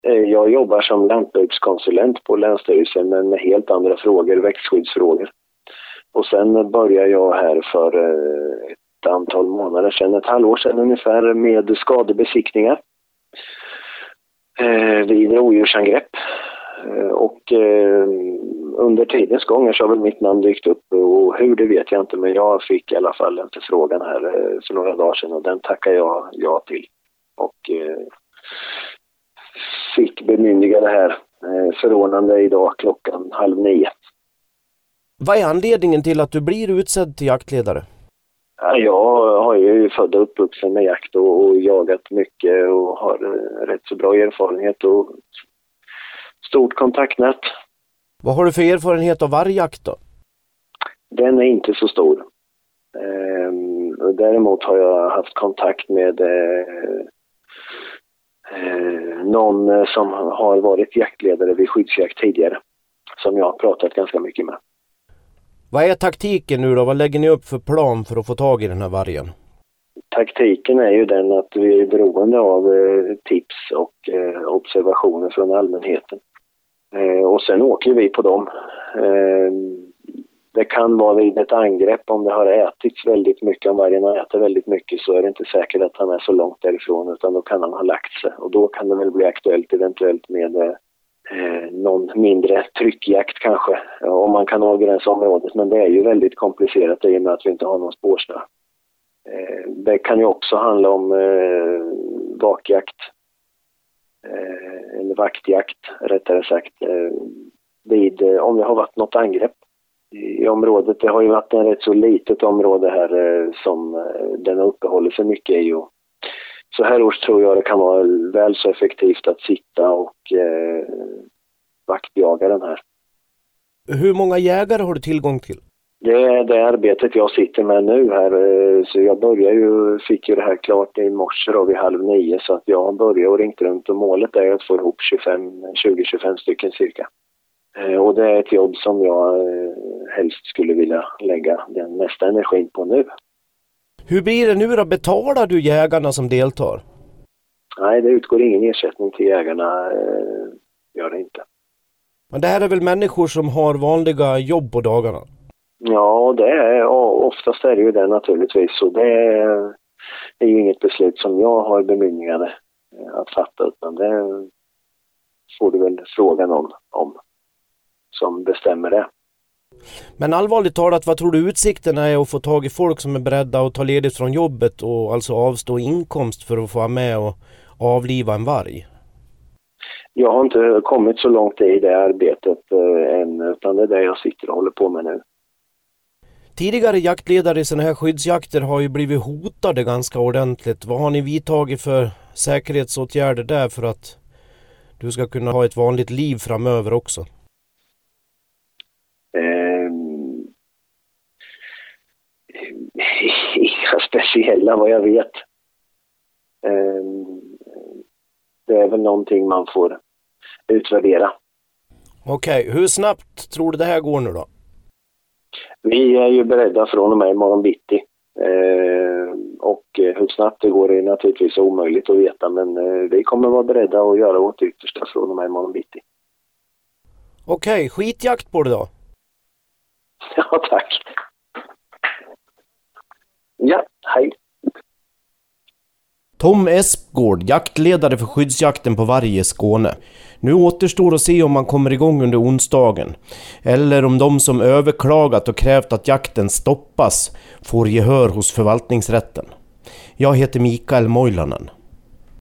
Jag jobbar som lantbrukskonsulent på Länsstyrelsen men med helt andra frågor, växtskyddsfrågor. Och sen började jag här för ett antal månader sedan, ett halvår sedan ungefär, med skadebesiktningar vid rovdjursangrepp. Och under tidens gång så har väl mitt namn dykt upp, och hur det vet jag inte, men jag fick i alla fall en förfrågan här för några dagar sedan och den tackar jag ja till. Och fick bemyndiga det här förordnande idag 8:30. Vad är anledningen till att du blir utsedd till jaktledare? Ja, jag har ju född och uppvuxen med jakt och jagat mycket och har rätt så bra erfarenhet och stort kontaktnät. Vad har du för erfarenhet av vargjakt då? Den är inte så stor. Däremot har jag haft kontakt med någon som har varit jaktledare vid skyddsjakt tidigare, som jag har pratat ganska mycket med. Vad är taktiken nu då? Vad lägger ni upp för plan för att få tag i den här vargen? Taktiken är ju den att vi är beroende av tips och observationer från allmänheten. Och sen åker vi på dem. Det kan vara vid ett angrepp om det har ätits väldigt mycket. Om vargen har ätit väldigt mycket så är det inte säkert att han är så långt därifrån, utan då kan han ha lagt sig. Och då kan det väl bli aktuellt eventuellt med någon mindre tryckjakt kanske. Om man kan avgränsa området, men det är ju väldigt komplicerat i och med att vi inte har någon spårsnö. Det kan ju också handla om vakjakt. Eller vaktjakt rättare sagt, om det har varit något angrepp i området. Det har ju varit en rätt så litet område här som den uppehåller sig mycket i, och så här års tror jag det kan vara väl så effektivt att sitta och vaktjaga den här. Hur många jägare har du tillgång till? Det är det arbetet jag sitter med nu här, så jag fick ju det här klart i morse då vid 8:30, så att jag börjar och ringt runt, och målet är att få ihop 20-25 stycken cirka. Och det är ett jobb som jag helst skulle vilja lägga den mesta energin på nu. Hur blir det nu då? Betalar du jägarna som deltar? Nej, det utgår ingen ersättning till jägarna, gör det inte. Men det här är väl människor som har vanliga jobb på dagarna? Ja, oftast är det ju det naturligtvis. Så det är ju inget beslut som jag har bemyndigande att fatta, utan det får du väl frågan om som bestämmer det. Men allvarligt talat, vad tror du utsikterna är att få tag i folk som är beredda att ta ledigt från jobbet och alltså avstå inkomst för att få vara med och avliva en varg? Jag har inte kommit så långt i det arbetet än, utan det är det jag sitter och håller på med nu. Tidigare jaktledare i sådana här skyddsjakter har ju blivit hotade ganska ordentligt. Vad har ni vidtagit för säkerhetsåtgärder där för att du ska kunna ha ett vanligt liv framöver också? Speciella vad jag vet. Det är väl någonting man får utvärdera. Okej, hur snabbt tror du det här går nu då? Vi är ju beredda från och med imorgon bitti. Och hur snabbt det går är naturligtvis omöjligt att veta, men vi kommer vara beredda att göra vårt yttersta från och med imorgon bitti. Okej, skitjakt på det då? Ja, tack. Ja, hej. Tom Espgård, jaktledare för skyddsjakten på varg i Skåne. Nu återstår att se om man kommer igång under onsdagen. Eller om de som överklagat och krävt att jakten stoppas får gehör hos förvaltningsrätten. Jag heter Mikael Moilanen.